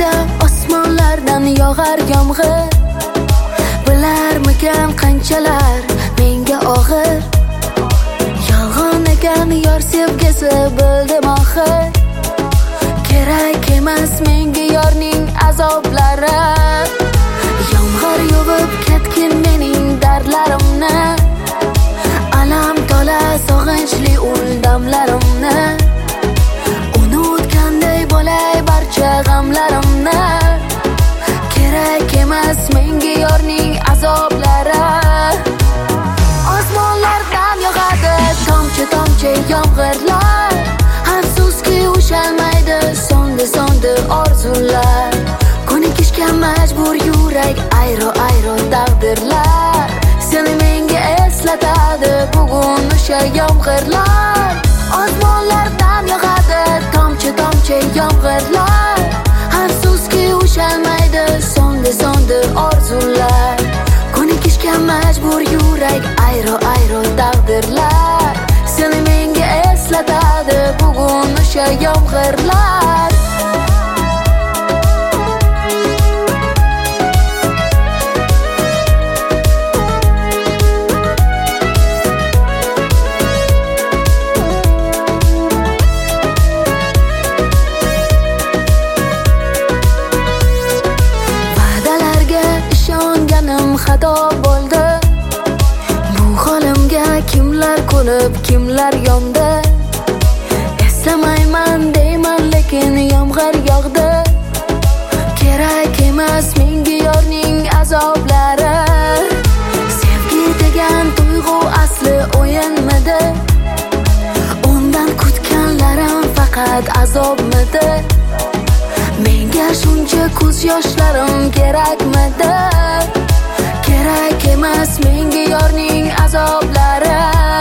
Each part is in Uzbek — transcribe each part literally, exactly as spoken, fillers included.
Kunda osmonlardan yog'ar yomg'ir, bilarmikan qanchalar menga og'ir. Yolg'on ekan yor sevgisi bildim oxir. Kerak emas menga yorning azoblari. Yomg'ir yuvib ketgin mening dardlarimni, alam tola sog'inchli ul damlarimni. Unutganday bo'lay barcha g'amlarimni. Kerak emas menga yorning azoblari. Osmonlardan yog'adi tomchi tomchi yomg'irlar, afsuski ushalmaydi so'ndi so'ndi orzular. Ko'nikishga majbur yurak ayro ayro taqdirlar. Seni menga eslatadi bugun o'sha yomg'irlar. Osmonlardan yog'adi tomchi tomchi yomg'irlar, afsuski ushalmaydi so'ndi so'ndi orzular. Ko'nikishga majbur yurak ayro ayro taqdirlar. Seni menga eslatadi bugun o'sha yomg'irlar. Xato bo'ldi, bu holimga kimlar ko'nib, kimlar yondi. Eslamayman deyman lekin yomg'ir yog'di. Kerak emas menga yorning azoblari. Sevgi degan tuyg'u asli o'yinmidi? Undan kutganlarim faqat azobmidi? Menga shuncha ko'z yoshlarim kerakmidi? Kerak emas menga yorning azoblari.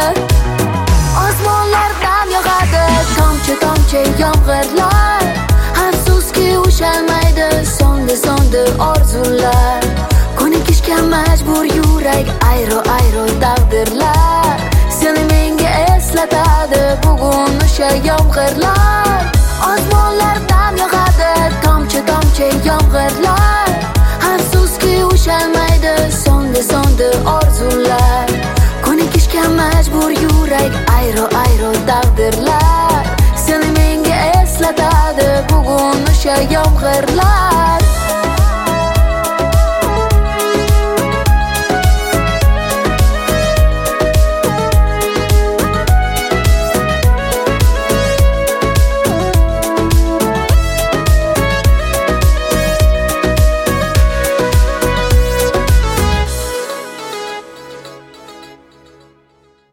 Osmonlardan yog'adi tomchi tomchi yomg'irlar, afsuski ushalmaydi so'ndi so'ndi orzular. Ko'nikishga majbur yurak ayro ayro taqdirlar. Seni menga eslatadi bugun o'sha yomg'irlar. Osmonlardan yog'adi tomchi tomchi yomg'irlar, afsuski ushalmaydi so'ndi so'ndi orzular. Ko'nikishga majbur yurak ayro ayro taqdirlar. Seni menga eslatadi bugun o'sha yomg'irlar.